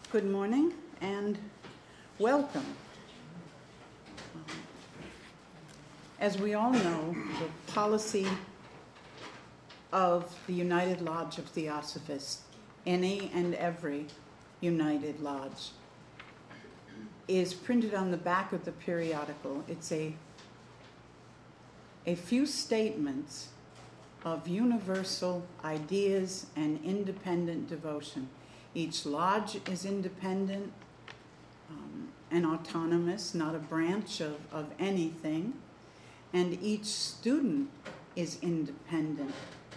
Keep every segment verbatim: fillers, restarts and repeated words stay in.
Good morning and welcome. Um, as we all know, the policy of the United Lodge of Theosophists, any and every United Lodge, is printed on the back of the periodical. It's a, a few statements of universal ideas and independent devotion. Each lodge is independent um, and autonomous, not a branch of, of anything, and each student is independent.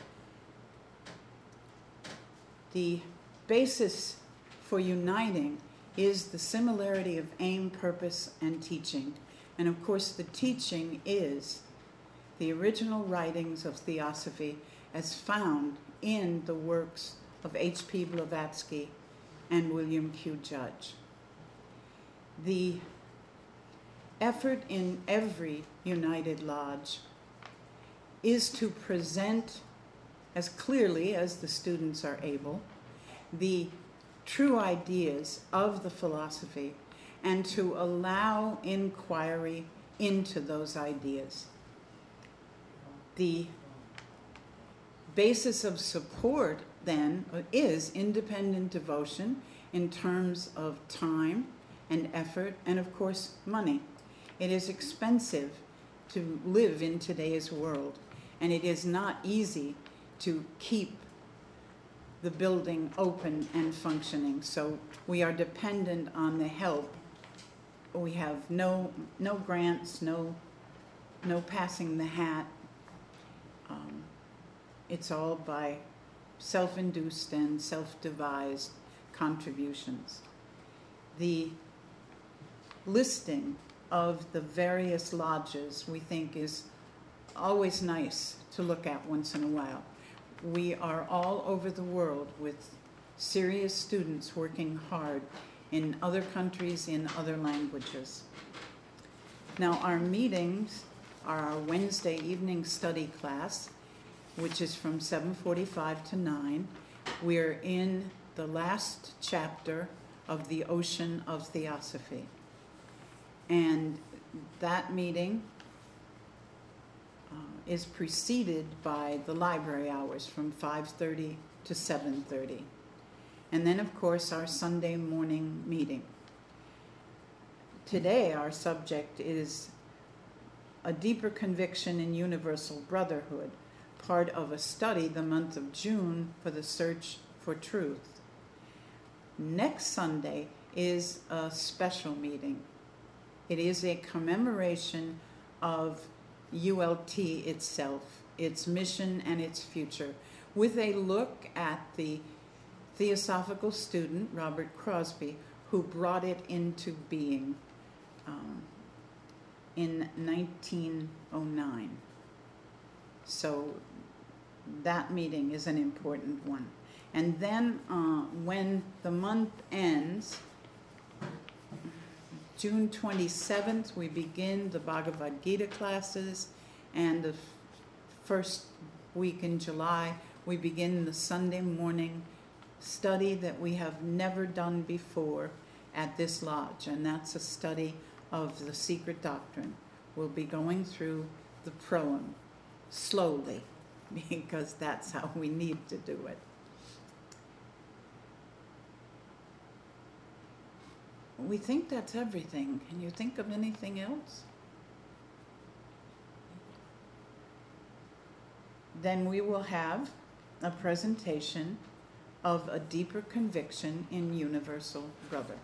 The basis for uniting is the similarity of aim, purpose, and teaching. And of course, the teaching is the original writings of Theosophy as found in the works of H P Blavatsky and William Q. Judge. The effort in every United Lodge is to present as clearly as the students are able the true ideas of the philosophy and to allow inquiry into those ideas. The basis of support then is independent devotion in terms of time and effort and of course money. It is expensive to live in today's world, and it is not easy to keep the building open and functioning. So we are dependent on the help. We have no no grants, no no passing the hat. Um, it's all by self-induced and self-devised contributions. The listing of the various lodges we think is always nice to look at once in a while. We are all over the world with serious students working hard in other countries, in other languages. Now, our meetings are our Wednesday evening study class, which is from seven forty-five to nine. We're in the last chapter of The Ocean of Theosophy. And that meeting uh, is preceded by the library hours from five thirty to seven thirty. And then, of course, our Sunday morning meeting. Today, our subject is a deeper conviction in universal brotherhood, part of a study the month of June for the search for truth. Next Sunday is a special meeting. It is a commemoration of U L T itself, its mission and its future, with a look at the theosophical student, Robert Crosby, who brought it into being um, in nineteen oh nine. So that meeting is an important one. And then uh, when the month ends, June twenty-seventh, we begin the Bhagavad Gita classes, and the f- first week in July, we begin the Sunday morning study that we have never done before at this lodge, and that's a study of the secret doctrine. We'll be going through the proem slowly, because that's how we need to do it. We think that's everything. Can you think of anything else? Then we will have a presentation of a deeper conviction in universal brotherhood.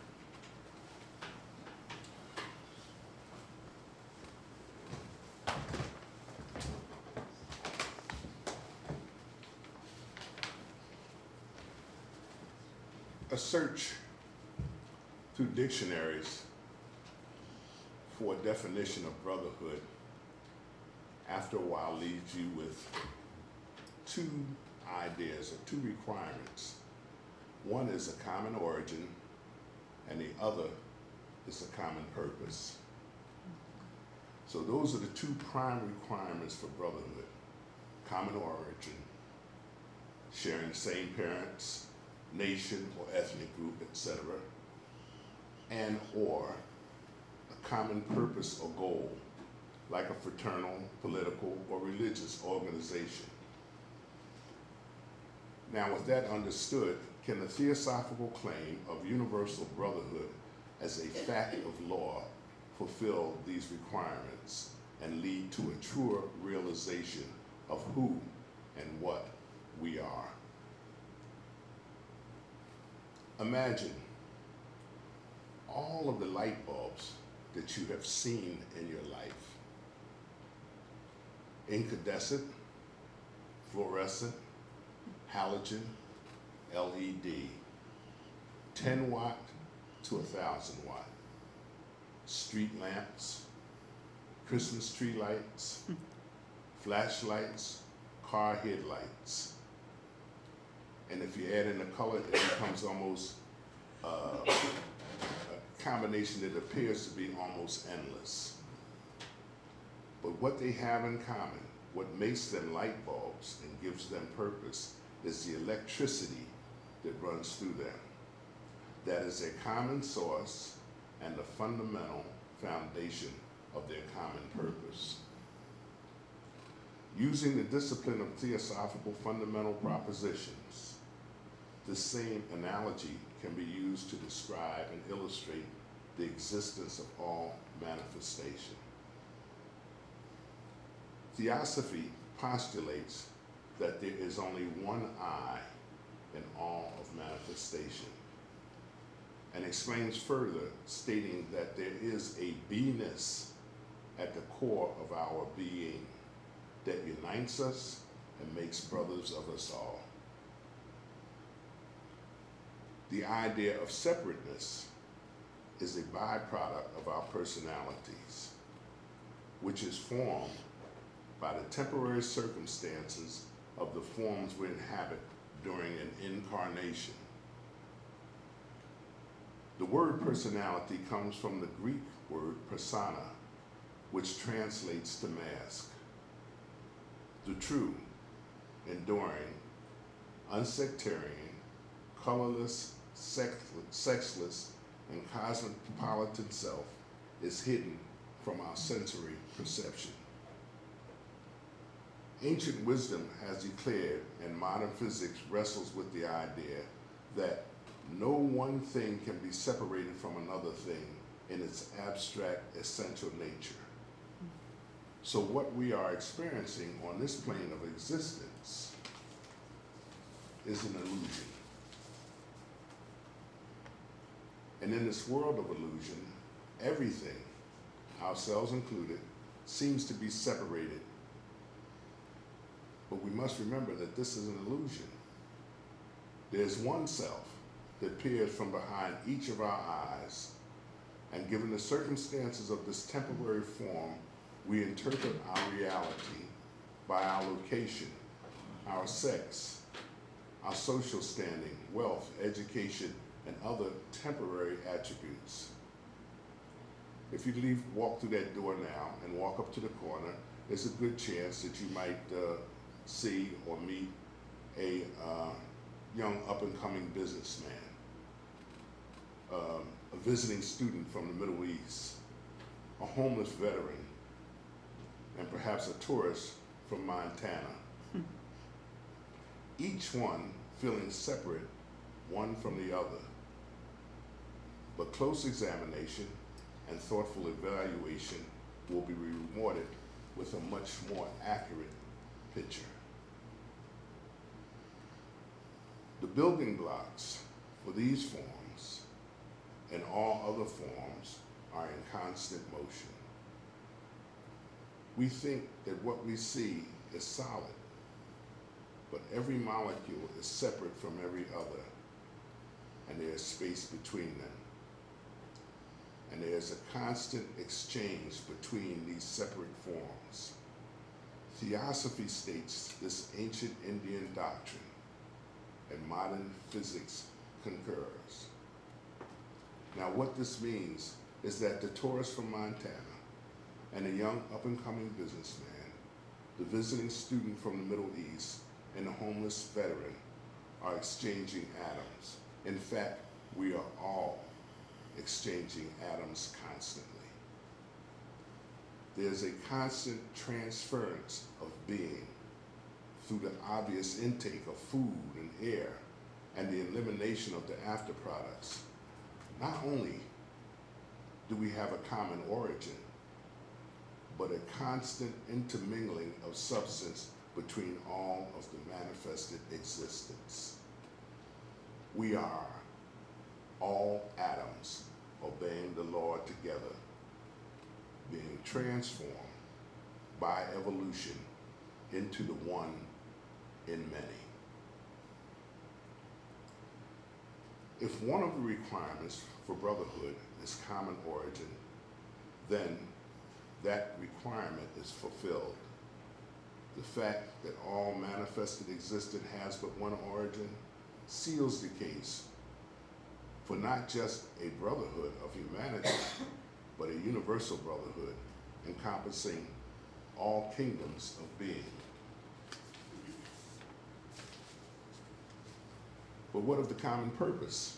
A search through dictionaries for a definition of brotherhood after a while leaves you with two ideas or two requirements. One is a common origin, and the other is a common purpose. So those are the two prime requirements for brotherhood: common origin, sharing the same parents, nation or ethnic group, et cetera, and or a common purpose or goal, like a fraternal, political, or religious organization. Now, with that understood, can the theosophical claim of universal brotherhood as a fact of law fulfill these requirements and lead to a truer realization of who and what we are? Imagine all of the light bulbs that you have seen in your life. Incandescent, fluorescent, halogen, L E D, ten watt to one thousand watt, street lamps, Christmas tree lights, flashlights, car headlights. And if you add in the color, it becomes almost uh, a combination that appears to be almost endless. But what they have in common, what makes them light bulbs and gives them purpose, is the electricity that runs through them. That is their common source and the fundamental foundation of their common purpose. Using the discipline of theosophical fundamental propositions, the same analogy can be used to describe and illustrate the existence of all manifestation. Theosophy postulates that there is only one I in all of manifestation, and explains further, stating that there is a beingness at the core of our being that unites us and makes brothers of us all. The idea of separateness is a byproduct of our personalities, which is formed by the temporary circumstances of the forms we inhabit during an incarnation. The word personality comes from the Greek word persona, which translates to mask. The true, enduring, unsectarian, colorless, sex sexless, and cosmopolitan self is hidden from our sensory perception. Ancient wisdom has declared, and modern physics wrestles with the idea, that no one thing can be separated from another thing in its abstract, essential nature. So what we are experiencing on this plane of existence is an illusion. And in this world of illusion, everything, ourselves included, seems to be separated. But we must remember that this is an illusion. There's one self that peers from behind each of our eyes, and given the circumstances of this temporary form, we interpret our reality by our location, our sex, our social standing, wealth, education, and other temporary attributes. If you leave, walk through that door now and walk up to the corner, there's a good chance that you might uh, see or meet a uh, young up-and-coming businessman, um, a visiting student from the Middle East, a homeless veteran, and perhaps a tourist from Montana. Hmm. Each one feeling separate, one from the other. But close examination and thoughtful evaluation will be rewarded with a much more accurate picture. The building blocks for these forms and all other forms are in constant motion. We think that what we see is solid, but every molecule is separate from every other, and there is space between them. And there is a constant exchange between these separate forms. Theosophy states this ancient Indian doctrine, and modern physics concurs. Now, what this means is that the tourist from Montana and a young up-and-coming businessman, the visiting student from the Middle East, and the homeless veteran are exchanging atoms. In fact, we are all exchanging atoms constantly. There's a constant transference of being through the obvious intake of food and air and the elimination of the after products. Not only do we have a common origin, but a constant intermingling of substance between all of the manifested existence. We are all atoms obeying the Lord together, being transformed by evolution into the one in many. If one of the requirements for brotherhood is common origin, then that requirement is fulfilled. The fact that all manifested existence has but one origin seals the case for not just a brotherhood of humanity, but a universal brotherhood encompassing all kingdoms of being. But what of the common purpose?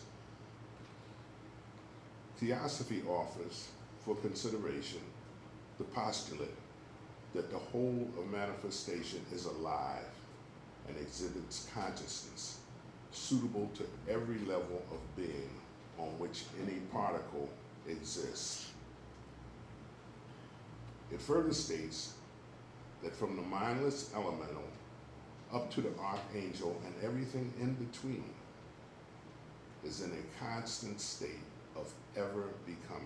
Theosophy offers for consideration the postulate that the whole of manifestation is alive and exhibits consciousness suitable to every level of being on which any particle exists. It further states that from the mindless elemental up to the archangel and everything in between is in a constant state of ever becoming.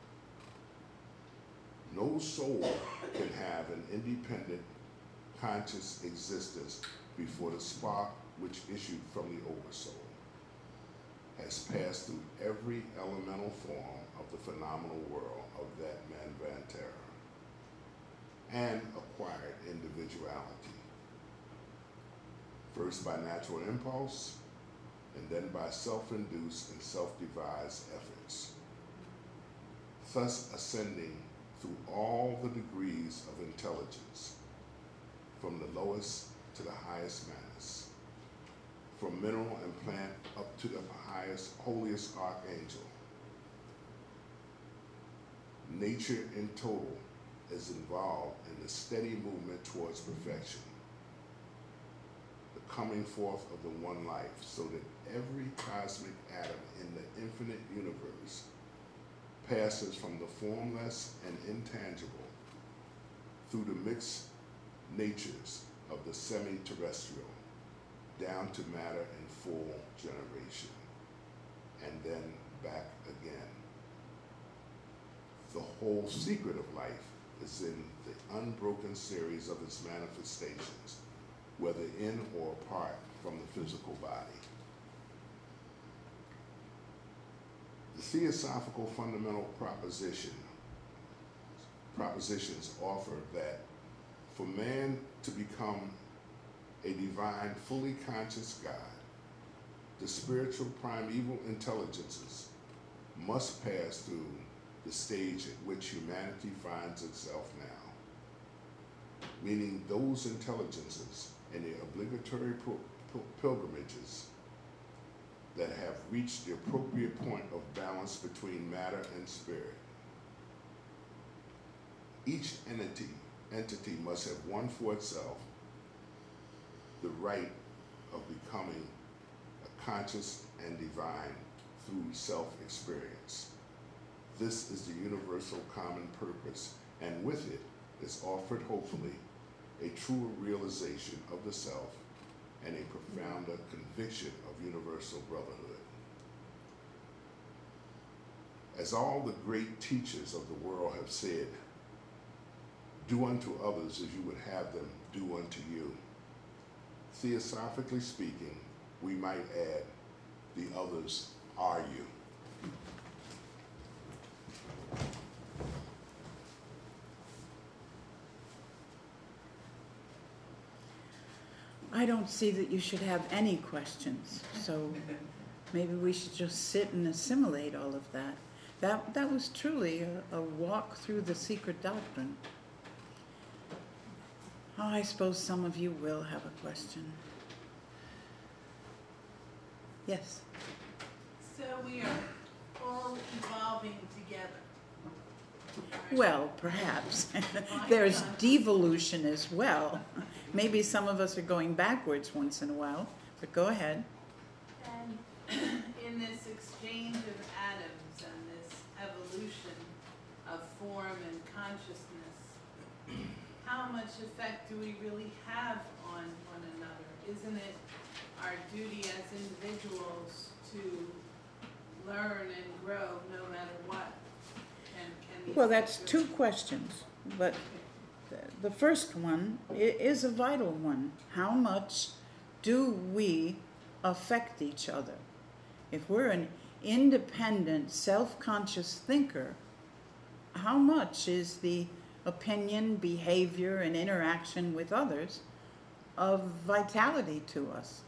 No soul can have an independent, conscious existence before the spark which issued from the Oversoul has passed through every elemental form of the phenomenal world of that Manvantara and acquired individuality, first by natural impulse and then by self-induced and self-devised efforts, thus ascending through all the degrees of intelligence, from the lowest to the highest manas, from mineral and plant up to the highest, holiest archangel. Nature in total is involved in the steady movement towards perfection, the coming forth of the one life, so that every cosmic atom in the infinite universe passes from the formless and intangible through the mixed natures of the semi-terrestrial down to matter in full generation, and then back again. The whole secret of life is in the unbroken series of its manifestations, whether in or apart from the physical body. The theosophical fundamental proposition, propositions offer that for man to become a divine, fully conscious God, the spiritual primeval intelligences must pass through the stage at which humanity finds itself now, meaning those intelligences in the obligatory pilgrimages that have reached the appropriate point of balance between matter and spirit. Each entity, entity must have won for itself the right of becoming a conscious and divine through self-experience. This is the universal common purpose, and with it is offered, hopefully, a truer realization of the self and a profounder conviction of universal brotherhood. As all the great teachers of the world have said, do unto others as you would have them do unto you. Theosophically speaking, we might add, the others are you. I don't see that you should have any questions, so maybe we should just sit and assimilate all of that. That, that was truly a, a walk through the secret doctrine. Oh, I suppose some of you will have a question. Yes. So we are all evolving together. Well, perhaps. There's devolution as well. Maybe some of us are going backwards once in a while, but go ahead. And in this exchange of atoms and this evolution of form and consciousness, how much effect do we really have on one another? Isn't it our duty as individuals to learn and grow no matter what? And can the Well, that's effect two of- questions, but the first one i- is a vital one. How much do we affect each other? If we're an independent, self-conscious thinker, how much is the opinion, behavior, and interaction with others of vitality to us?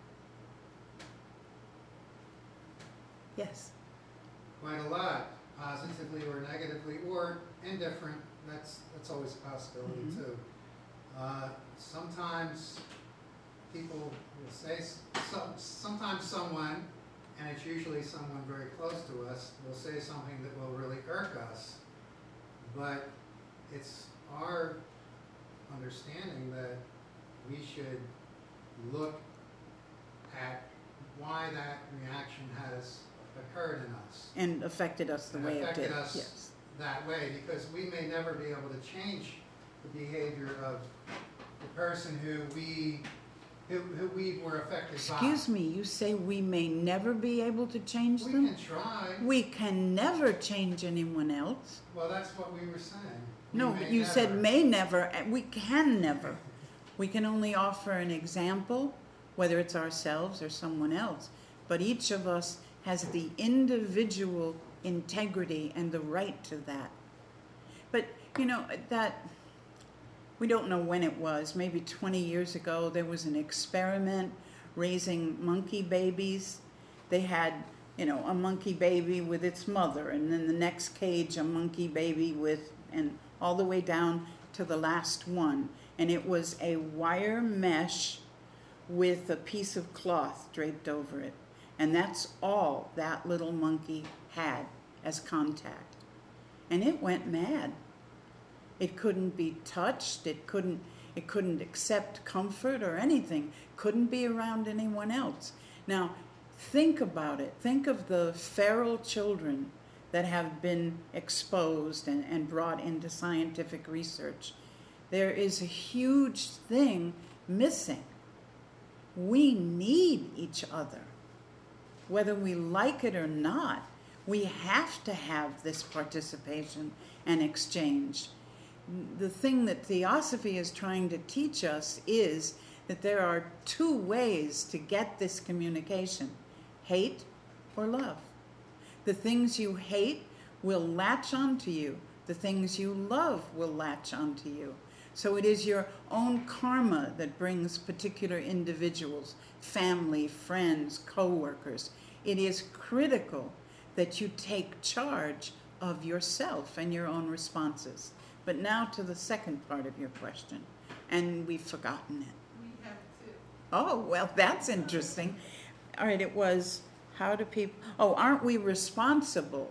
Yes. Quite a lot, positively or negatively, or indifferent. That's that's always a possibility Mhm. too. Uh, sometimes people will say, s- some, sometimes someone, and it's usually someone very close to us, will say something that will really irk us. But it's our understanding that we should look at why that reaction has occurred in us. And affected us the And way it affected did. us. Yes. That way, because we may never be able to change the behavior of the person who we, who, who we were affected by. Excuse me, you say we may never be able to change We them? can try. We can never change anyone else. Well, that's what we were saying. We No, may you said never. may never, and we can never. We can only offer an example, whether it's ourselves or someone else. But each of us has the individual integrity and the right to that. But, you know, that, we don't know when it was, maybe twenty years ago, there was an experiment raising monkey babies. They had, you know, a monkey baby with its mother, and then the next cage, a monkey baby with, and all the way down to the last one. And it was a wire mesh with a piece of cloth draped over it. And that's all that little monkey had as contact. And it went mad. It couldn't be touched, it couldn't, it couldn't accept comfort or anything, couldn't be around anyone else. Now, think about it. Think of the feral children that have been exposed and, and brought into scientific research. There is a huge thing missing. We need each other. Whether we like it or not, we have to have this participation and exchange. The thing that Theosophy is trying to teach us is that there are two ways to get this communication: hate or love. The things you hate will latch onto you. The things you love will latch onto you. So it is your own karma that brings particular individuals, family, friends, co-workers. It is critical that you take charge of yourself and your own responses. But now to the second part of your question, and we've forgotten it. We have to. Oh, well, that's interesting. All right, it was, how do people, oh, aren't we responsible?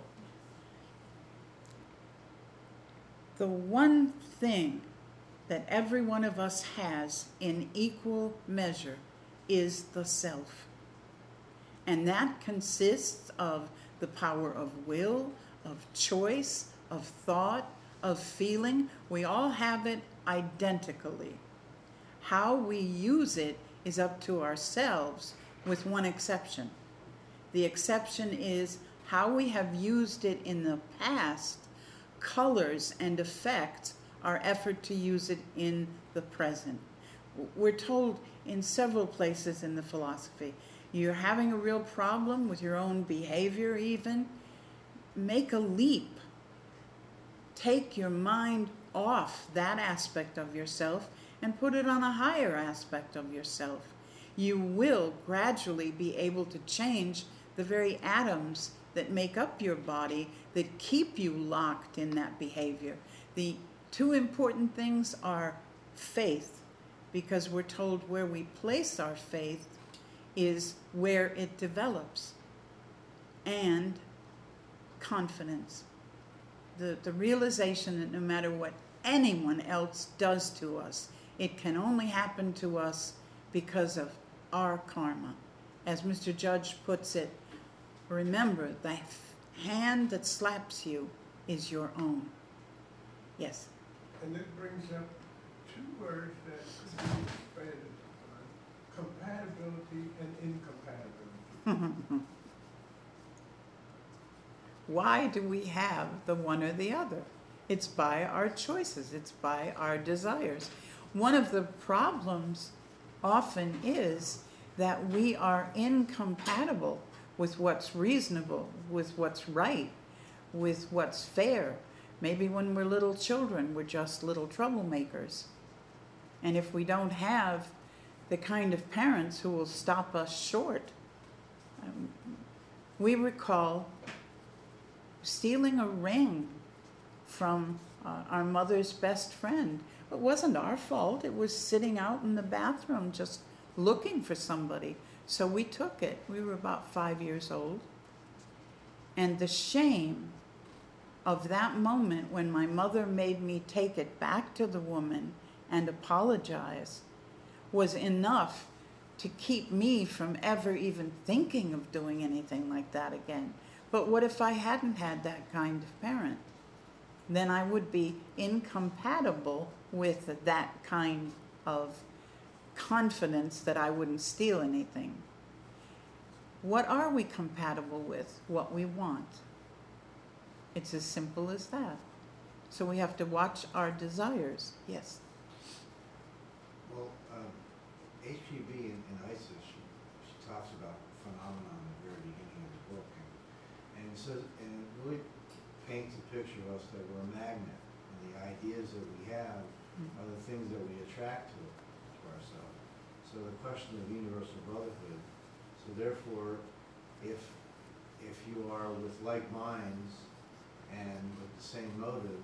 The one thing that every one of us has in equal measure is the self. And that consists of the power of will, of choice, of thought, of feeling. We all have it identically. How we use it is up to ourselves, with one exception. The exception is how we have used it in the past colors and affects our effort to use it in the present. We're told in several places in the philosophy, you're having a real problem with your own behavior even, make a leap. Take your mind off that aspect of yourself and put it on a higher aspect of yourself. You will gradually be able to change the very atoms that make up your body that keep you locked in that behavior. The two important things are faith, because we're told where we place our faith is where it develops. And confidence. The, the realization that no matter what anyone else does to us, it can only happen to us because of our karma. As Mister Judge puts it, remember, the hand that slaps you is your own. Yes? And it brings up two words that could be expanded upon: compatibility and incompatibility. Why do we have the one or the other? It's by our choices. It's by our desires. One of the problems often is that we are incompatible with what's reasonable, with what's right, with what's fair. Maybe when we're little children, we're just little troublemakers. And if we don't have the kind of parents who will stop us short, um, we recall stealing a ring from uh, our mother's best friend. It wasn't our fault. It was sitting out in the bathroom just looking for somebody. So we took it. We were about five years old. And the shame of that moment when my mother made me take it back to the woman and apologize was enough to keep me from ever even thinking of doing anything like that again. But what if I hadn't had that kind of parent? Then I would be incompatible with that kind of confidence that I wouldn't steal anything. What are we compatible with? What we want. It's as simple as that. So we have to watch our desires. Yes? Well, um, H P V and, and ISIS, she, she talks about phenomenon at the very beginning of the book, and, and it says, and it really paints a picture of us that we're a magnet, and the ideas that we have mm-hmm. are the things that we attract to, to ourselves. So the question of universal brotherhood, so therefore, if if you are with like minds and with the same motive,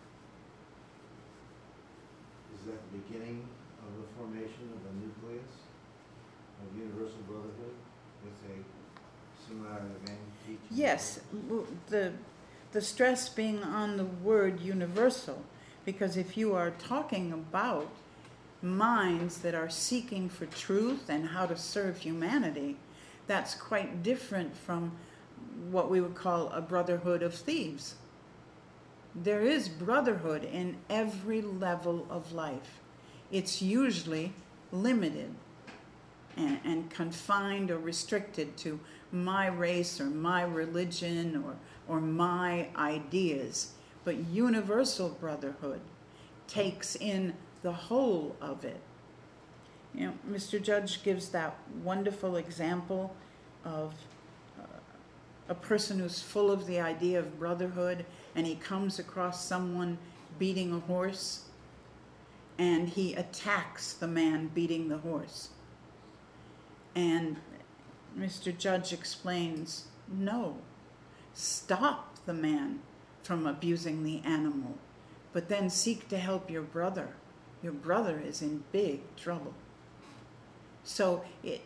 is that the beginning of the formation of a nucleus of universal brotherhood with a similarity of aim, teaching? Yes, w- the the stress being on the word universal, because if you are talking about minds that are seeking for truth and how to serve humanity, that's quite different from what we would call a brotherhood of thieves. There is brotherhood in every level of life. It's usually limited and, and confined or restricted to my race or my religion or, or my ideas. But universal brotherhood takes in the whole of it. You know, Mister Judge gives that wonderful example of uh, a person who's full of the idea of brotherhood, and he comes across someone beating a horse, and he attacks the man beating the horse. And Mister Judge explains, no, stop the man from abusing the animal, but then seek to help your brother. Your brother is in big trouble. So it,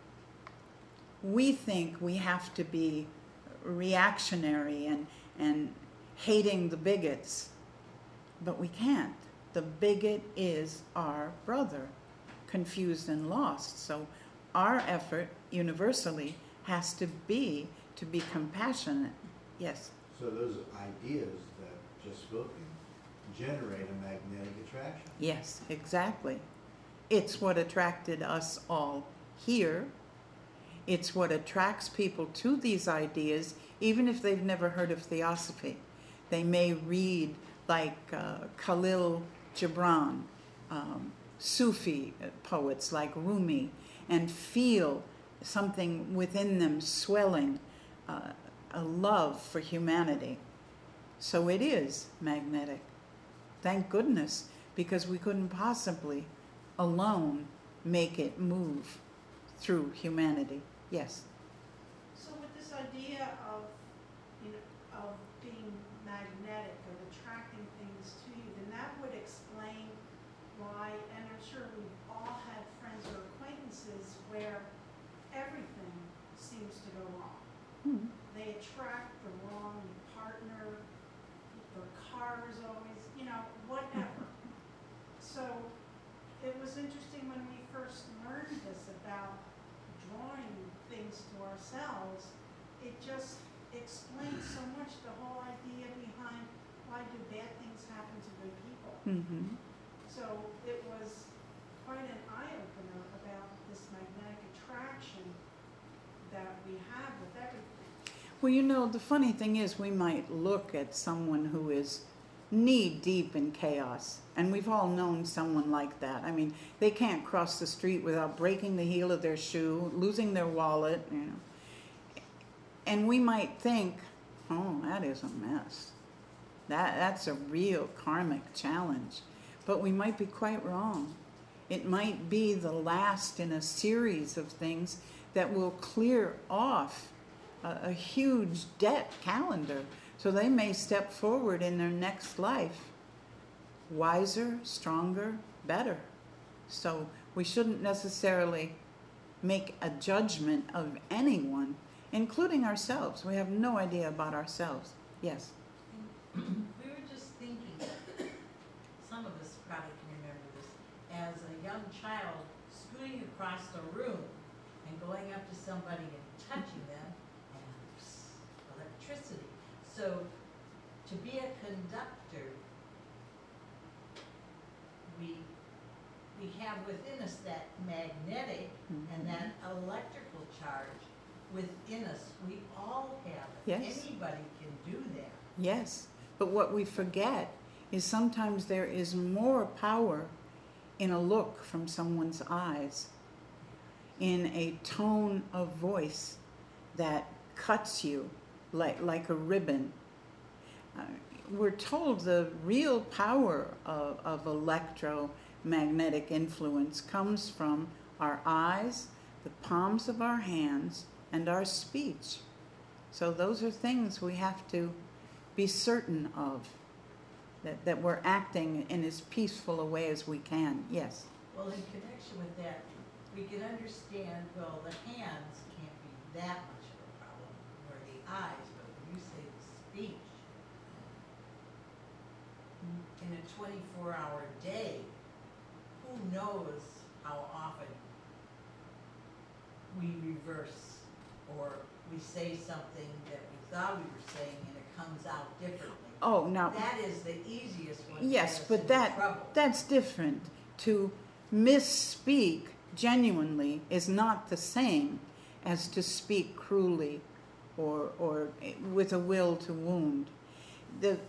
we think we have to be reactionary and, and hating the bigots, but we can't. The bigot is our brother, confused and lost. So our effort universally has to be to be compassionate. Yes? So those ideas that just spoken generate a magnetic attraction. Yes, exactly. It's what attracted us all here. It's what attracts people to these ideas, even if they've never heard of theosophy. They may read like uh, Khalil Gibran, um, Sufi poets like Rumi, and feel something within them swelling, uh, a love for humanity. So it is magnetic. Thank goodness, because we couldn't possibly alone make it move through humanity. Yes? So with this idea of, you know, of being magnetic, of attracting things to you, then that would explain why, and I'm sure we've all had friends or acquaintances where things to ourselves, it just explains so much the whole idea behind why do bad things happen to good people. Mm-hmm. So it was quite an eye-opener about this magnetic attraction that we have with everything. Well, you know, the funny thing is we might look at someone who is knee-deep in chaos, and we've all known someone like that. I mean, they can't cross the street without breaking the heel of their shoe, losing their wallet, you know. And we might think, oh, that is a mess. That, that's a real karmic challenge. But we might be quite wrong. It might be the last in a series of things that will clear off a, a huge debt calendar. So they may step forward in their next life wiser, stronger, better. So we shouldn't necessarily make a judgment of anyone, including ourselves. We have no idea about ourselves. Yes? We were just thinking, some of us probably can remember this, as a young child scooting across the room and going up to somebody and touching them, and psst, electricity. So to be a conductor, we we have within us that magnetic Mm-hmm. and that electrical charge within us. We all have it. Yes. Anybody can do that. Yes. But what we forget is sometimes there is more power in a look from someone's eyes, in a tone of voice that cuts you like, like a ribbon. Uh, we're told the real power of, of electromagnetic influence comes from our eyes, the palms of our hands, and our speech. So those are things we have to be certain of, that, that we're acting in as peaceful a way as we can. Yes? Well, in connection with that, we can understand, well, the hands can't be that much of a problem, or the eyes, but when you say the speech, in a twenty-four hour day, who knows how often we reverse, or we say something that we thought we were saying and it comes out differently. Oh, now, That is the easiest one to yes, get us but into that trouble. that's different. To misspeak genuinely is not the same as to speak cruelly or or with a will to wound. The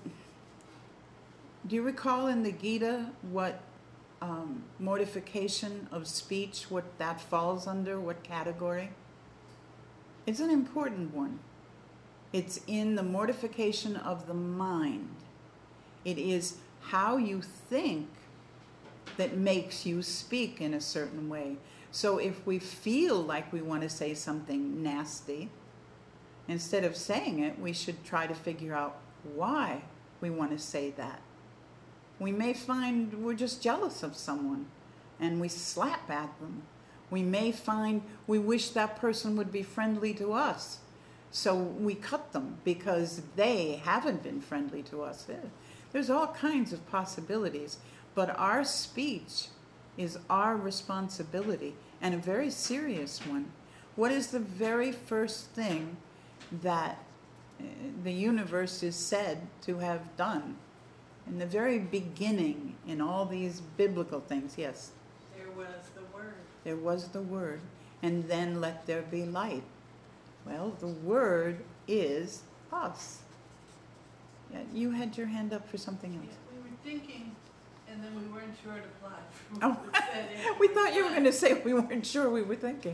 do you recall in the Gita what um, mortification of speech, what that falls under, what category? It's an important one. It's in the mortification of the mind. It is how you think that makes you speak in a certain way. So if we feel like we want to say something nasty, instead of saying it, we should try to figure out why we want to say that. We may find we're just jealous of someone and we slap at them. We may find we wish that person would be friendly to us, so we cut them because they haven't been friendly to us. There's all kinds of possibilities, but our speech is our responsibility, and a very serious one. What is the very first thing that uh, the universe is said to have done? In the very beginning, in all these biblical things, yes, There was the word. there was the Word, and then let there be light. Well, the Word is us. Yeah, you had your hand up for something Yeah, else. we were thinking, and then we weren't sure to plot. Oh, we thought you were going to say we weren't sure we were thinking.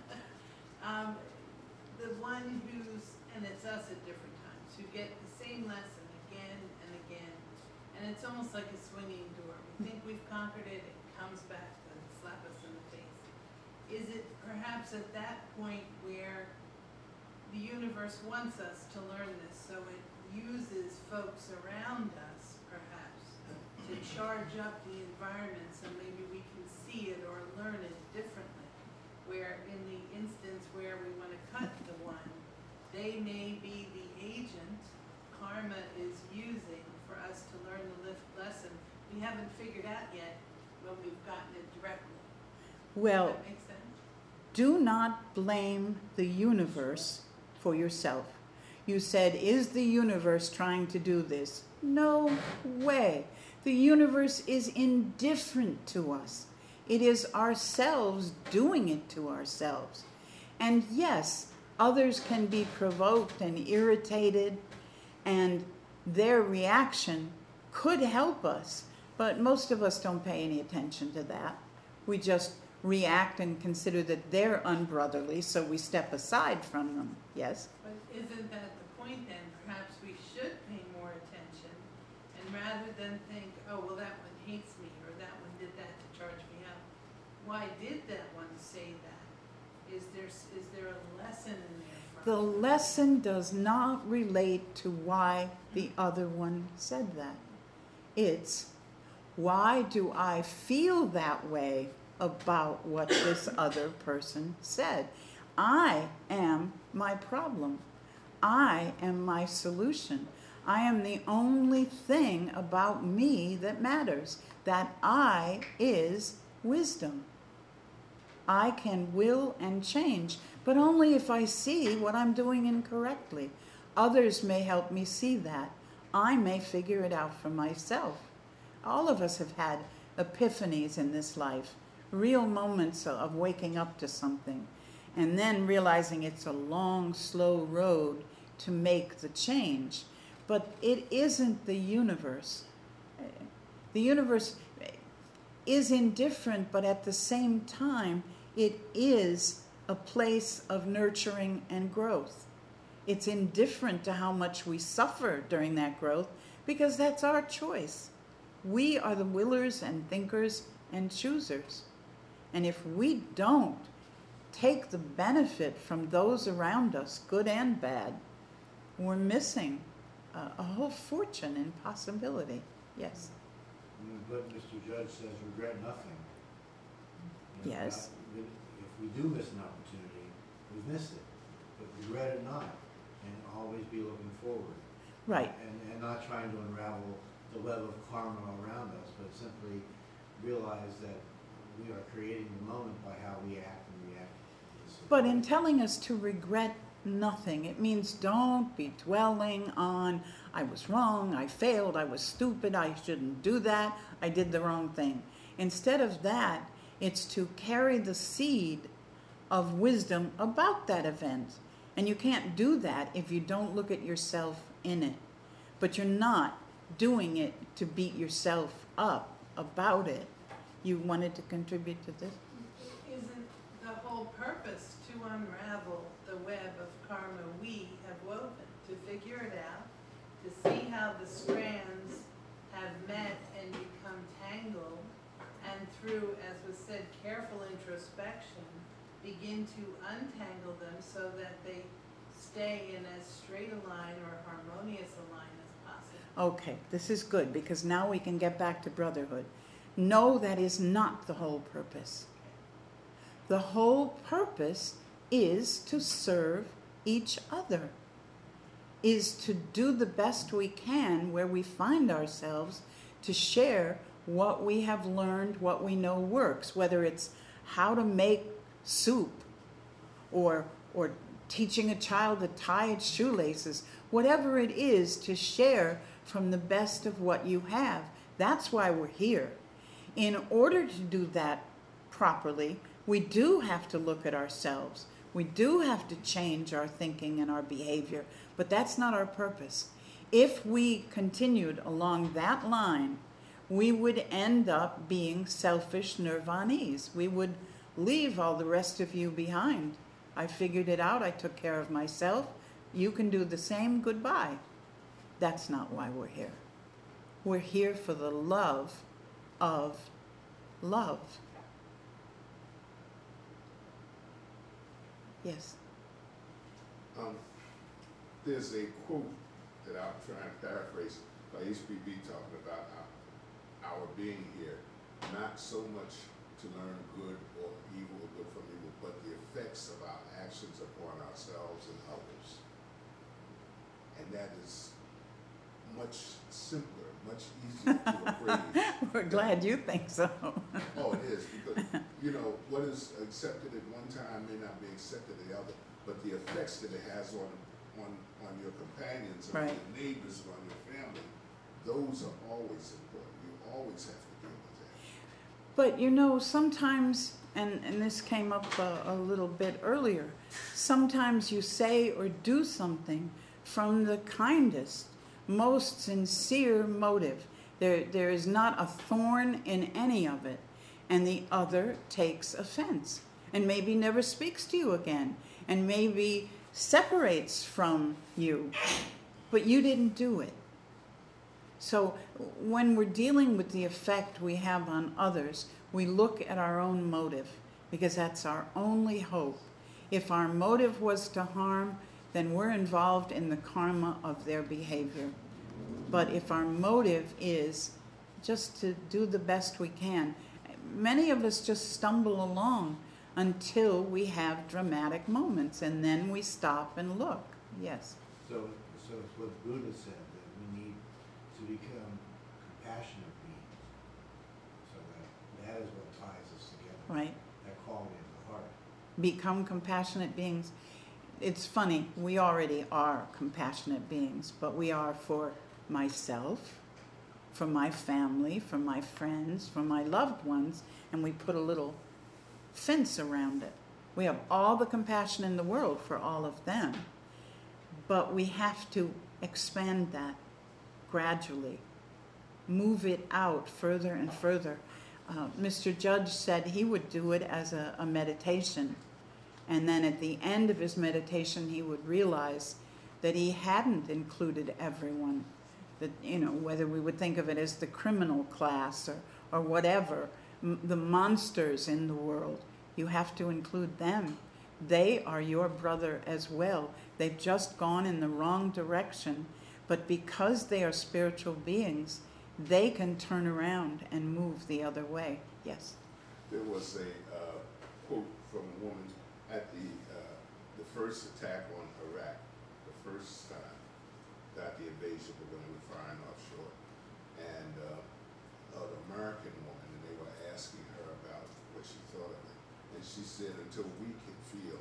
Um, the one who's, and it's us at different times, who get the same lesson again and again, and it's almost like a swinging door. We think we've conquered it, it comes back to slap us in the face. Is it perhaps at that point where the universe wants us to learn this, so it uses folks around us, perhaps, to charge up the environment so maybe we can see it or learn it differently? Where in the instance where we want to cut the one, they may be the agent karma is using for us to learn the lift lesson. We haven't figured out yet when we've gotten it directly. Well, Does that make sense? do not blame the universe for yourself. You said, is the universe trying to do this? No way. The universe is indifferent to us. It is ourselves doing it to ourselves. And yes, others can be provoked and irritated, and their reaction could help us, but most of us don't pay any attention to that. We just react and consider that they're unbrotherly, so we step aside from them, yes? But isn't that the point then? Perhaps we should pay more attention, and rather than think, oh, well, that one hates me, or that one did that to charge me up. Why did that one say that? Is there, is there a lesson in there from The it? lesson does not relate to why the other one said that. It's, why do I feel that way about what this other person said? I am my problem. I am my solution. I am the only thing about me that matters. That I is wisdom. I can will and change, but only if I see what I'm doing incorrectly. Others may help me see that. I may figure it out for myself. All of us have had epiphanies in this life, real moments of waking up to something, and then realizing it's a long, slow road to make the change. But it isn't the universe. The universe is indifferent, but at the same time, it is a place of nurturing and growth. It's indifferent to how much we suffer during that growth, because that's our choice. We are the willers and thinkers and choosers. And if we don't take the benefit from those around us, good and bad, we're missing a, a whole fortune in possibility. Yes. But Mister Judge says regret nothing. You know, Yes. not- If we do miss an opportunity, we've missed it, but regret it not, and always be looking forward. Right. And, and not trying to unravel the web of karma around us, but simply realize that we are creating the moment by how we act and react. But in telling us to regret nothing, it means don't be dwelling on, I was wrong, I failed, I was stupid, I shouldn't do that, I did the wrong thing. Instead of that, it's to carry the seed of wisdom about that event. And you can't do that if you don't look at yourself in it. But you're not doing it to beat yourself up about it. You wanted to contribute to this? Isn't the whole purpose to unravel the web of karma we have woven, to figure it out, to see how the strands have met and become tangled, and through, as was said, careful introspection, begin to untangle them so that they stay in as straight a line or harmonious a line as possible? Okay, this is good, because now we can get back to brotherhood. No, that is not the whole purpose. The whole purpose is to serve each other, is to do the best we can where we find ourselves, to share what we have learned, what we know works, whether it's how to make soup or, or teaching a child to tie its shoelaces, whatever it is, to share from the best of what you have. That's why we're here. In order to do that properly, we do have to look at ourselves. We do have to change our thinking and our behavior, but that's not our purpose. If we continued along that line, we would end up being selfish nirvanis. We would leave all the rest of you behind. I figured it out. I took care of myself. You can do the same. Goodbye. That's not why we're here. We're here for the love of love. Yes. Um, there's a quote that I'll try and paraphrase by H P B talking about our, our being here, not so much to learn good or evil or good from evil, but the effects of our actions upon ourselves and others. And that is much simpler, much easier to appraise. We're glad you think so. Oh, it is, because, you know, what is accepted at one time may not be accepted at the other, but the effects that it has on, on, on your companions, or on Right. your neighbors, or on your family, those are always important. You always have to deal with that. But you know, sometimes, and, and this came up a, a little bit earlier, sometimes you say or do something from the kindest, most sincere motive. There, there is not a thorn in any of it, and the other takes offense, and maybe never speaks to you again, and maybe separates from you, but you didn't do it. So when we're dealing with the effect we have on others, we look at our own motive, because that's our only hope. If our motive was to harm, then we're involved in the karma of their behavior. But if our motive is just to do the best we can, many of us just stumble along until we have dramatic moments, and then we stop and look. Yes. So, so it's what Buddha said, that we need to become compassionate beings. So that, that is what ties us together. Right. That quality of the heart. Become compassionate beings. It's funny, we already are compassionate beings, but we are for myself, for my family, for my friends, for my loved ones, and we put a little fence around it. We have all the compassion in the world for all of them, but we have to expand that gradually, move it out further and further. Uh, Mister Judge said he would do it as a, a meditation, and then at the end of his meditation he would realize that he hadn't included everyone, that, you know, whether we would think of it as the criminal class or, or whatever, m- the monsters in the world. You have to include them. They are your brother as well. They've just gone in the wrong direction, but because they are spiritual beings, they can turn around and move the other way. Yes? There was a uh, quote from a woman at the uh, the first attack on Iraq, the first time that the invasion when they were firing offshore, and uh, an American woman, and they were asking her about what she thought of it, and she said, until we can feel,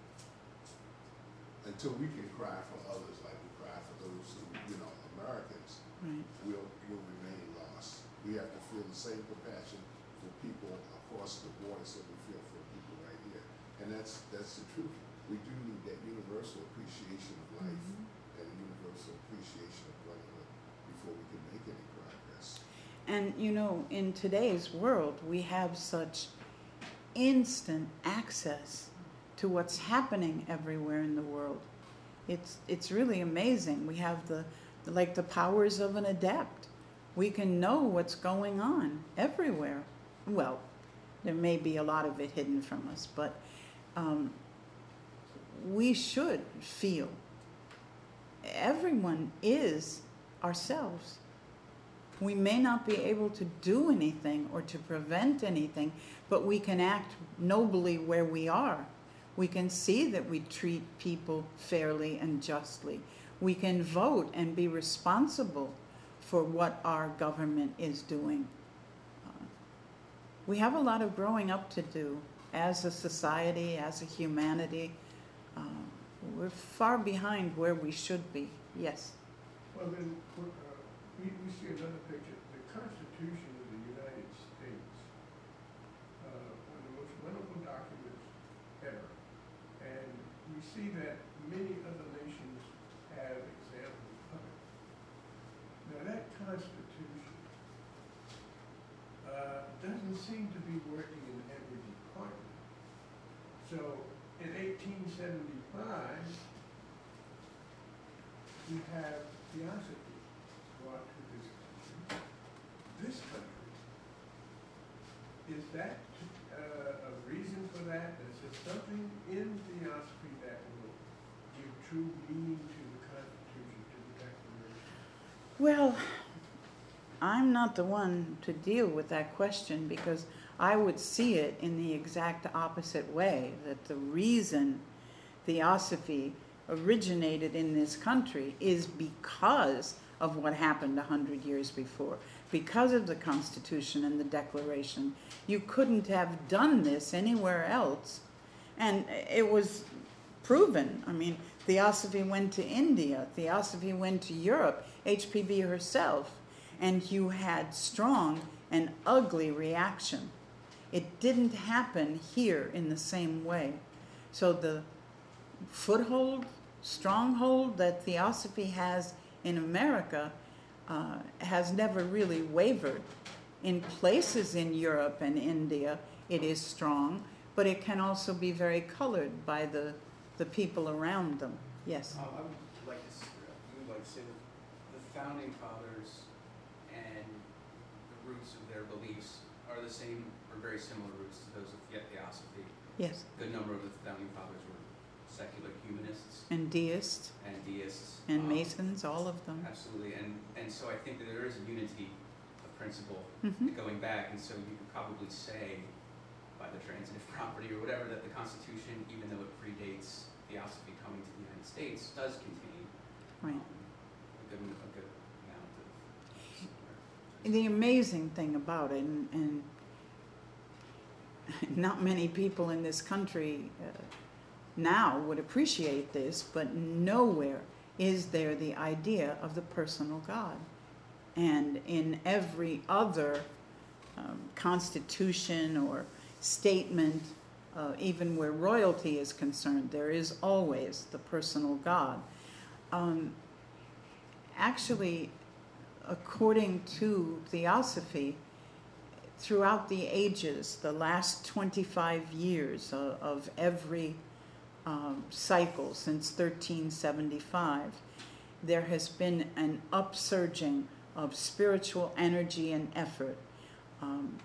until we can cry for others like we cry for those who, you know, Americans, Right. we'll, we'll remain lost. We have to feel the same compassion for people across the borders that we feel for people right here. And that's that's the truth. We do need that universal appreciation of life Mhm. and a universal appreciation of brotherhood before we can make any progress. And you know, in today's world, we have such instant access to what's happening everywhere in the world. It's it's really amazing. We have the like the powers of an adept. We can know what's going on everywhere. Well, there may be a lot of it hidden from us, but um, we should feel. Everyone is ourselves. We may not be able to do anything or to prevent anything, but we can act nobly where we are. We can see that we treat people fairly and justly. We can vote and be responsible for what our government is doing. Uh, we have a lot of growing up to do as a society, as a humanity. Uh, we're far behind where we should be. Yes. Well, then, uh, we, we see another picture. The Constitution of the United States, uh, one of the most wonderful documents ever. And we see that many other nations have examples of it. Now, that Constitution uh, doesn't seem to be working in every department. So, in eighteen seventy-five, we have Theosophy brought to this country. This country. Is that uh, a reason for that? Is there something in Theosophy that will give true meaning to the Constitution, to the Declaration? Well, I'm not the one to deal with that question, because I would see it in the exact opposite way, that the reason Theosophy originated in this country is because of what happened a hundred years before. Because of the Constitution and the Declaration, you couldn't have done this anywhere else. And it was proven. I mean, Theosophy went to India, Theosophy went to Europe, H P B herself, and you had strong and ugly reaction. It didn't happen here in the same way. So the foothold, stronghold that Theosophy has in America uh, has never really wavered. In places in Europe and India, it is strong, but it can also be very colored by the, the people around them. Yes? Um, I would like to, s- I would like to say that the founding fathers and the roots of their beliefs are the same, or very similar roots to those of the- Theosophy. Yes. A good number of the founding fathers were secular humanists And deists and deists. and um, Masons, all of them. Absolutely, and, and so I think that there is a unity of principle Mhm. going back, and so you could probably say by the transitive property or whatever that the Constitution, even though it predates Theosophy coming to the United States, does contain Right. um, a good, a good amount of similar. The amazing thing about it, and, and not many people in this country uh, now would appreciate this, but nowhere is there the idea of the personal God. And in every other um, constitution or statement, uh, even where royalty is concerned, there is always the personal God. Um, actually, according to Theosophy, throughout the ages, the last twenty-five years of, of every um, cycle since thirteen seventy-five, there has been an upsurging of spiritual energy and effort. Um,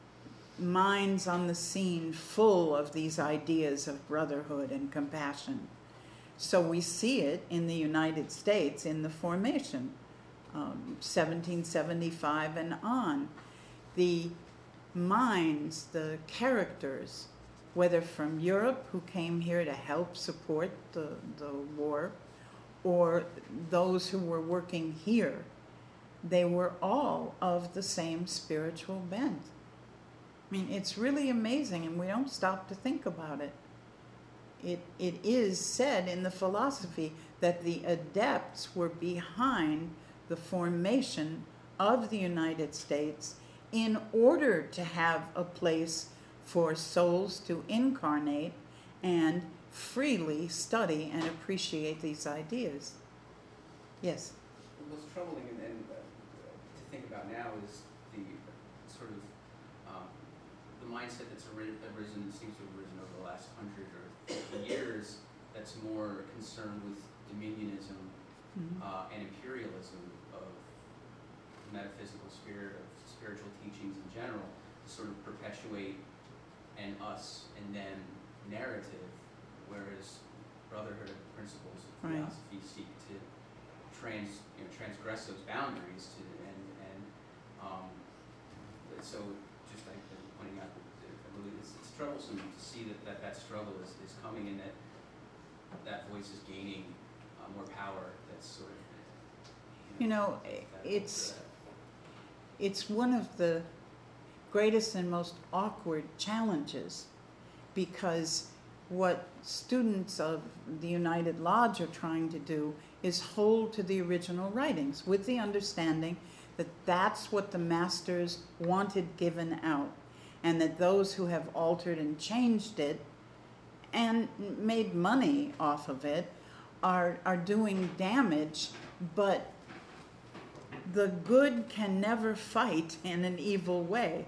minds on the scene full of these ideas of brotherhood and compassion. So we see it in the United States in the formation, um, seventeen seventy-five and on. The minds, the characters, whether from Europe who came here to help support the, the war, or those who were working here, they were all of the same spiritual bent. I mean, it's really amazing, and we don't stop to think about it. It, it is said in the philosophy that the adepts were behind the formation of the United States in order to have a place for souls to incarnate and freely study and appreciate these ideas. Yes? What's troubling and, and uh, to think about now is the sort of um, the mindset that's arisen, arisen seems to have arisen over the last hundred or fifty years that's more concerned with dominionism Mhm. uh, and imperialism of metaphysical spirit, of spiritual teachings in general, to sort of perpetuate an us and them narrative, whereas brotherhood principles of Right. philosophy seek to trans, you know, transgress those boundaries to, and, and um, so just like pointing out that I believe it's, it's troublesome to see that, that that struggle is, is coming and that that voice is gaining uh, more power. That's sort of You know, that- it's, that- it's one of the greatest and most awkward challenges, because what students of the United Lodge are trying to do is hold to the original writings with the understanding that that's what the masters wanted given out, and that those who have altered and changed it and made money off of it are, are doing damage, but the good can never fight in an evil way.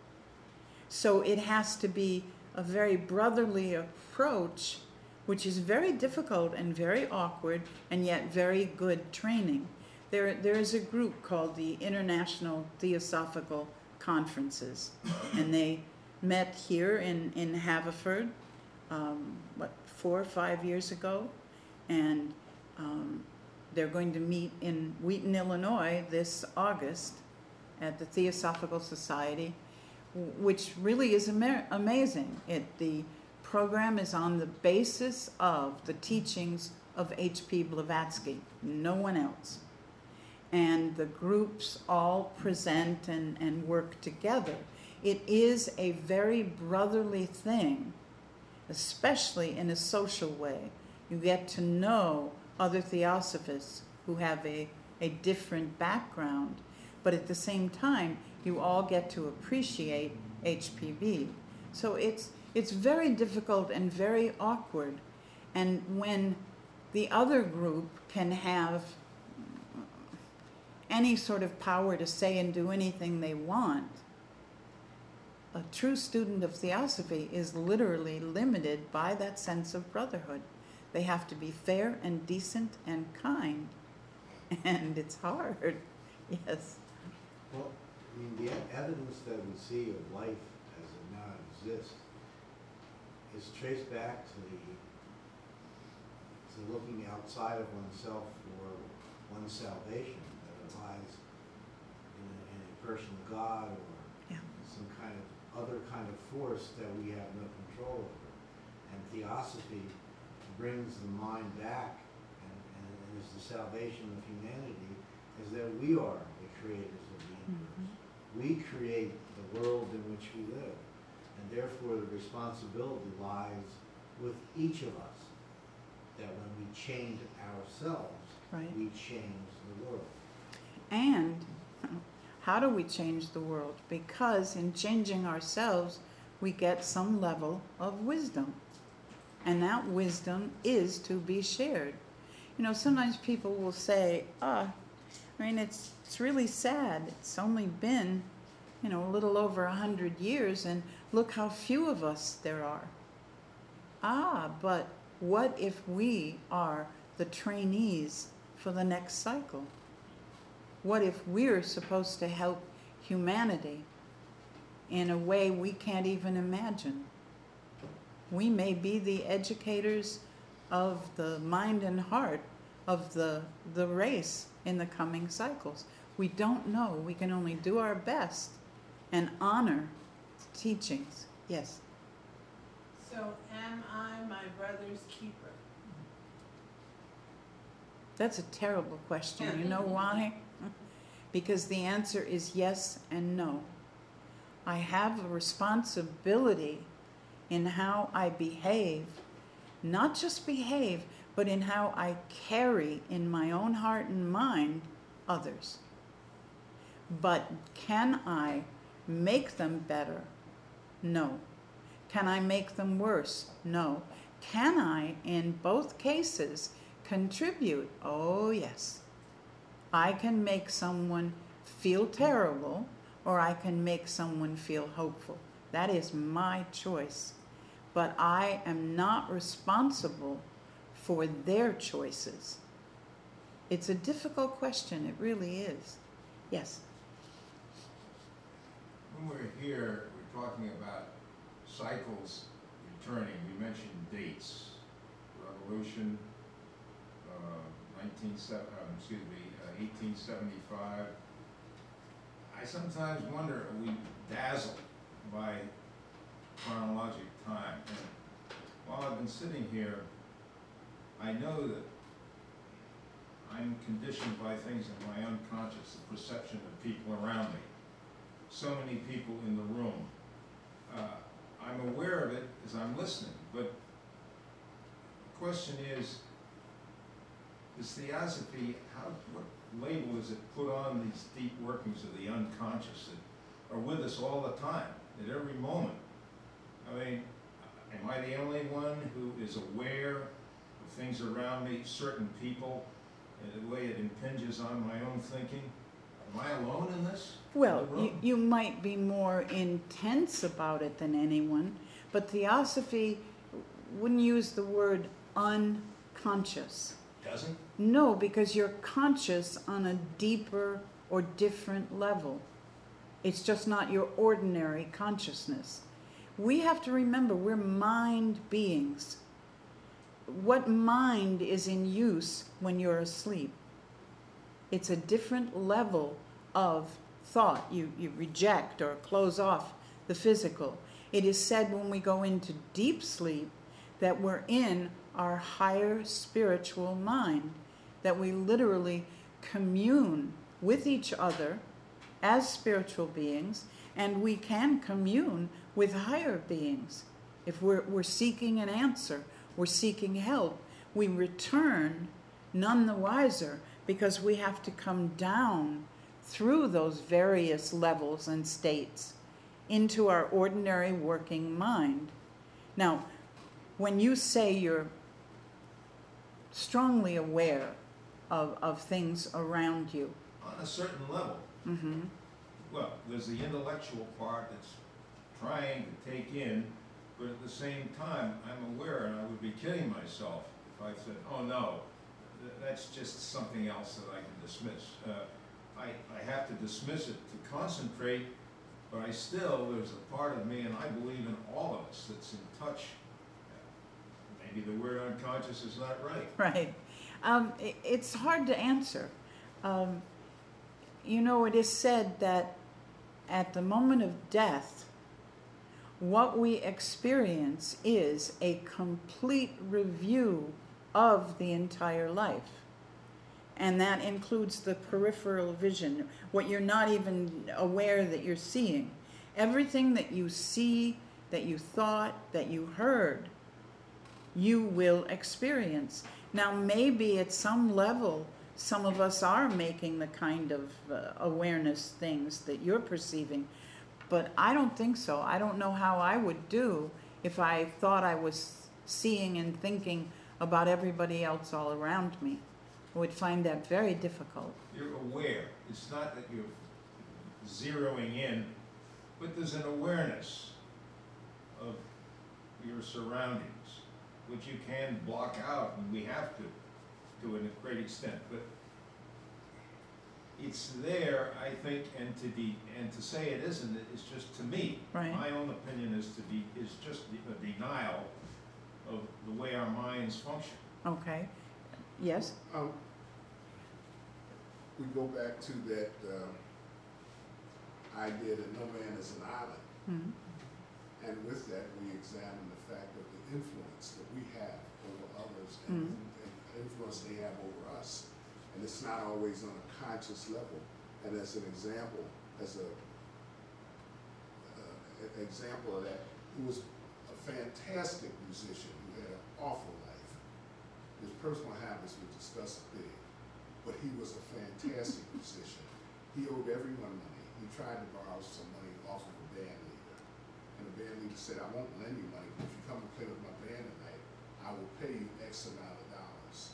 So it has to be a very brotherly approach, which is very difficult and very awkward, and yet very good training. There, there is a group called the International Theosophical Conferences, and they met here in, in Haverford, um, what, four or five years ago, and um, they're going to meet in Wheaton, Illinois this August at the Theosophical Society, which really is ama- amazing. It, the program is on the basis of the teachings of H P Blavatsky, no one else. and the groups all present and, and work together. It is a very brotherly thing, especially in a social way. You get to know other theosophists who have a, a different background, but at the same time, you all get to appreciate H P V. So it's, it's very difficult and very awkward. And when the other group can have any sort of power to say and do anything they want, a true student of theosophy is literally limited by that sense of brotherhood. They have to be fair and decent and kind. And it's hard, yes. Well, I mean, the e- evidence that we see of life as it now exists is traced back to the, to looking outside of oneself for one's salvation, that it lies in a, in a personal God or Yeah. some kind of other kind of force that we have no control over. And theosophy brings the mind back, and, and, and is the salvation of humanity, is that we are the creators of the universe. Mhm. We create the world in which we live, and therefore the responsibility lies with each of us, that when we change ourselves, Right. we change the world. And how do we change the world? Because in changing ourselves, we get some level of wisdom. And that wisdom is to be shared. You know, sometimes people will say, ah, I mean, it's, it's really sad. It's only been, you know, a little over a hundred years, and look how few of us there are. Ah, but what if we are the trainees for the next cycle? What if we're supposed to help humanity in a way we can't even imagine? We may be the educators of the mind and heart of the, the race in the coming cycles. We don't know. We can only do our best and honor teachings. Yes? So am I my brother's keeper? That's a terrible question. You know why? Because the answer is yes and no. I have a responsibility in how I behave, not just behave, but in how I carry in my own heart and mind others. But can I make them better? No. Can I make them worse? No. Can I, in both cases, contribute? Oh, yes. I can make someone feel terrible, or I can make someone feel hopeful. That is my choice. But I am not responsible for their choices. It's a difficult question, it really is. Yes? When we're here, we're talking about cycles returning. We mentioned dates, revolution, uh, nineteen seven, uh, excuse me, uh, eighteen seventy-five. I sometimes wonder, are we dazzled by chronologic time? And while I've been sitting here, I know that I'm conditioned by things in my unconscious, the perception of people around me. So many people in the room. Uh, I'm aware of it as I'm listening, but the question is, is theosophy, how, what label is it put on these deep workings of the unconscious that are with us all the time, at every moment? I mean, am I the only one who is aware of things around me, certain people, and the way it impinges on my own thinking? Am I alone in this? Well, In the room? you, you might be more intense about it than anyone, but theosophy wouldn't use the word unconscious. Doesn't? No, because you're conscious on a deeper or different level. It's just not your ordinary consciousness. We have to remember we're mind beings. What mind is in use when you're asleep? It's a different level of thought. You, you reject or close off the physical. It is said when we go into deep sleep that we're in our higher spiritual mind, that we literally commune with each other as spiritual beings, and we can commune with higher beings. If we're, we're seeking an answer, we're seeking help, we return none the wiser, because we have to come down through those various levels and states into our ordinary working mind. Now, when you say you're strongly aware of, of things around you, On a certain level, mm-hmm. well, there's the intellectual part that's trying to take in, but at the same time, I'm aware, and I would be kidding myself if I said, oh no, th- that's just something else that I can dismiss. Uh, I, I have to dismiss it to concentrate, but I still, there's a part of me, and I believe in all of us, that's in touch. Maybe the word unconscious is not right. Right. Um, i- it's hard to answer. Um, you know, it is said that at the moment of death, what we experience is a complete review of the entire life. And that includes the peripheral vision, what you're not even aware that you're seeing. Everything that you see, that you thought, that you heard, you will experience. Now, maybe at some level, some of us are making the kind of uh, awareness things that you're perceiving, but I don't think so. I don't know how I would do if I thought I was seeing and thinking about everybody else all around me. I would find that very difficult. You're aware. It's not that you're zeroing in, but there's an awareness of your surroundings, which you can block out, and we have to, to a great extent. But it's there, I think, and to be and to say it isn't is just, to me, Right. my own opinion is to be is just a denial of the way our minds function. Okay. Yes? Um, we go back to that uh, idea that no man is an island. Mm-hmm. And with that, we examine the fact of the influence that we have over others and, Mm. and the influence they have over us. And it's not always on a conscious level. And as an example, as a uh, an example of that, who was a fantastic musician who had an awful life. His personal habits were discussed big, but he was a fantastic musician. He owed everyone money. He tried to borrow some money off of a band leader. And the band leader said, I won't lend you money, but if you come and play with my band tonight, I will pay you X amount of dollars.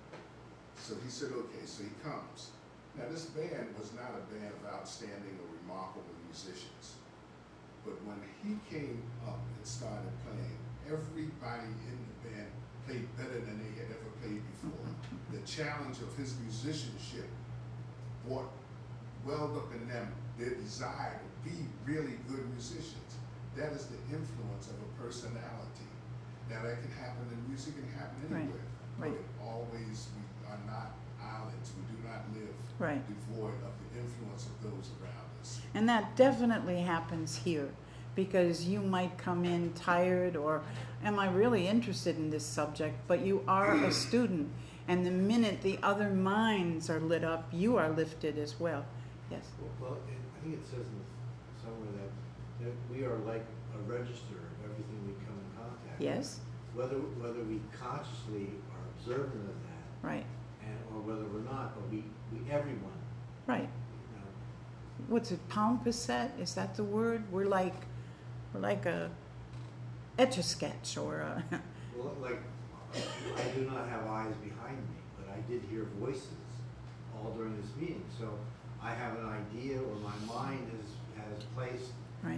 So he said, okay, so he comes. Now this band was not a band of outstanding or remarkable musicians. But when he came up and started playing, everybody in the band played better than they had ever played before. The challenge of his musicianship brought, welled up in them their desire to be really good musicians. That is the influence of a personality. Now that can happen in music, it can happen anywhere. Right. But it always, we are not islands. We do not live Right. devoid of the influence of those around us. And that definitely happens here, because you might come in tired, or am I really interested in this subject? But you are a student, and the minute the other minds are lit up, you are lifted as well. Yes. Well, well, it- I think it says in somewhere that, that we are like a register of everything we come in contact with. Yes. Whether, whether we consciously are observant of that, Right. and, or whether we're not, but we, we, everyone, Right. you know, What's it? Palimpsest? Is that the word? We're like, we're like a Etch-a-Sketch, or a well, like, I do not have eyes behind me, but I did hear voices all during this meeting, so I have an idea, or my mind has, has placed right.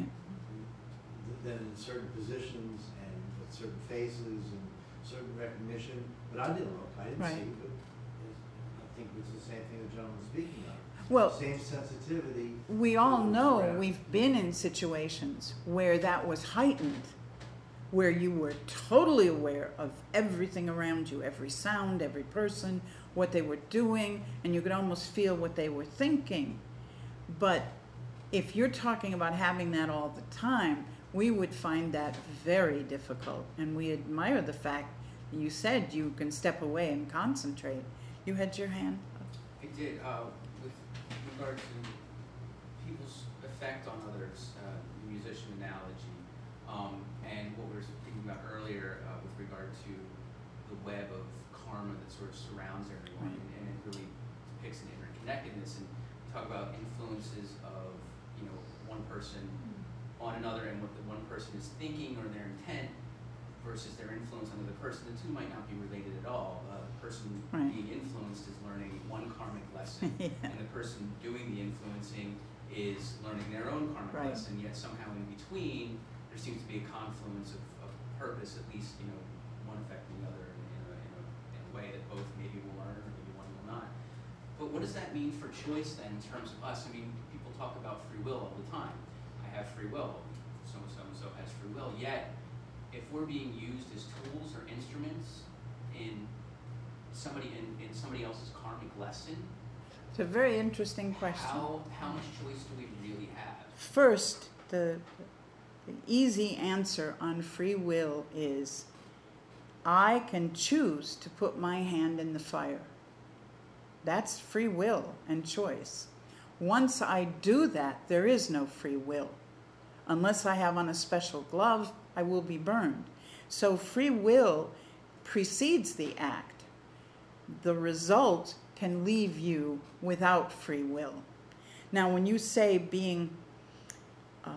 them in certain positions and with certain faces and certain recognition, but I didn't look, I didn't Right. see, but it's- I think it's the same thing the gentleman's speaking of. Well, Same sensitivity. we all know Yeah. we've been in situations where that was heightened, where you were totally aware of everything around you, every sound, every person, what they were doing, and you could almost feel what they were thinking. But if you're talking about having that all the time, we would find that very difficult. And we admire the fact that you said you can step away and concentrate. You had your hand up. I did, uh, with regard to people's effect on others, uh, the musician analogy, um, and what we were thinking about earlier uh, with regard to the web of karma that sort of surrounds everyone, Right. and, and it really depicts an interconnectedness, and talk about influences of, you know, one person on another and what the one person is thinking or their intent versus their influence on the other person. The two might not be related at all. Uh, the person Right. being influenced is learning one karmic lesson, Yeah. and the person doing the influencing is learning their own karmic Right. lesson, yet somehow in between there seems to be a confluence of, of purpose, at least, you know, one affecting the other in a, in, a, in a way that both maybe will learn or maybe one will not. But what does that mean for choice then in terms of us? I mean, people talk about free will all the time. I have free will, so-and-so and so has free will, yet if we're being used as tools or instruments in somebody in, in somebody else's karmic lesson, It's a very interesting question. how how much choice do we really have? First, the, the easy answer on free will is I can choose to put my hand in the fire. That's free will and choice. Once I do that, there is no free will. Unless I have on a special glove, I will be burned. So free will precedes the act. The result can leave you without free will. Now, when you say being uh,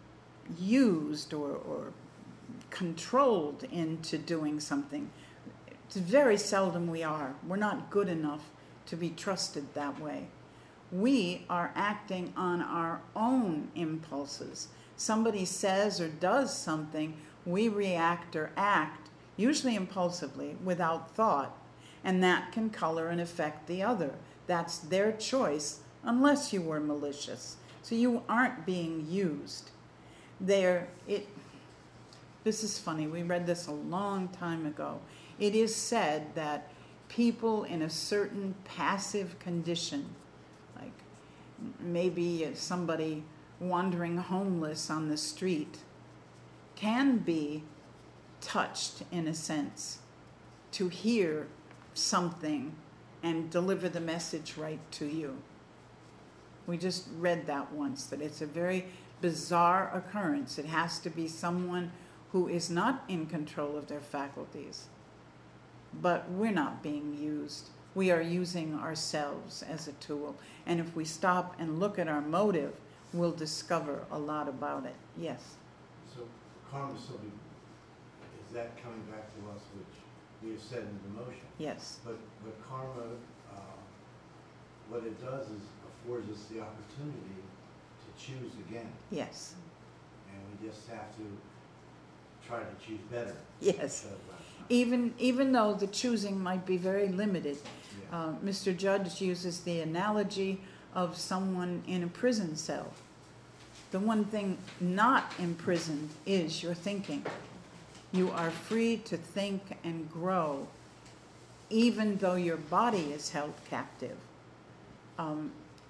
used or, or controlled into doing something, it's very seldom we are. We're not good enough to be trusted that way. We are acting on our own impulses. Somebody says or does something, we react or act, usually impulsively, without thought, and that can color and affect the other. That's their choice, unless you were malicious. So you aren't being used. There, it, this is funny, we read this a long time ago. It is said that people in a certain passive condition, like maybe somebody wandering homeless on the street, can be touched in a sense to hear something and deliver the message right to you. We just read that once, that it's a very bizarre occurrence. It has to be someone who is not in control of their faculties. But we're not being used. We are using ourselves as a tool. And if we stop and look at our motive, we'll discover a lot about it. Yes? So karma still be, is that coming back to us, which we have said in the motion? Yes. But, but karma, uh, what it does is affords us the opportunity to choose again. Yes. And we just have to try to choose better. Yes. instead of less. Even, even though the choosing might be very limited. Yeah. Uh, Mister Judge uses the analogy of someone in a prison cell. The one thing not imprisoned is your thinking. You are free to think and grow, even though your body is held captive. Um,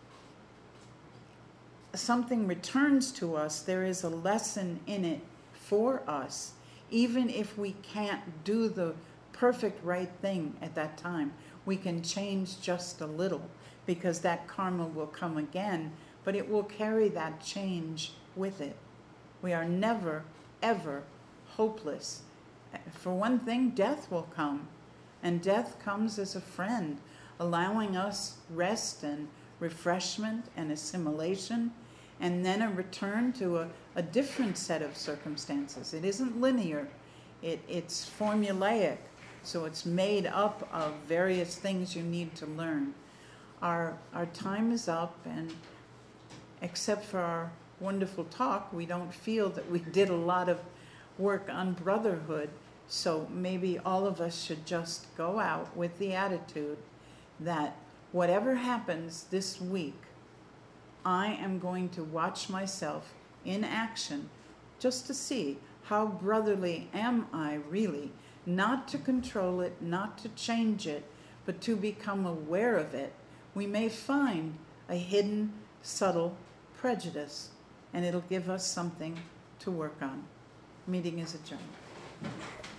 something returns to us, there is a lesson in it for us, even if we can't do the perfect right thing at that time. We can change just a little, because that karma will come again, but it will carry that change with it. We are never, ever hopeless. For one thing, death will come, and death comes as a friend, allowing us rest and refreshment and assimilation, and then a return to a, a different set of circumstances. It isn't linear. It, it's formulaic, so it's made up of various things you need to learn. Our, our time is up, and except for our wonderful talk, we don't feel that we did a lot of work on brotherhood. So maybe all of us should just go out with the attitude that whatever happens this week, I am going to watch myself in action just to see how brotherly am I really, not to control it, not to change it, but to become aware of it. We may find a hidden, subtle prejudice, and it'll give us something to work on. Meeting is adjourned.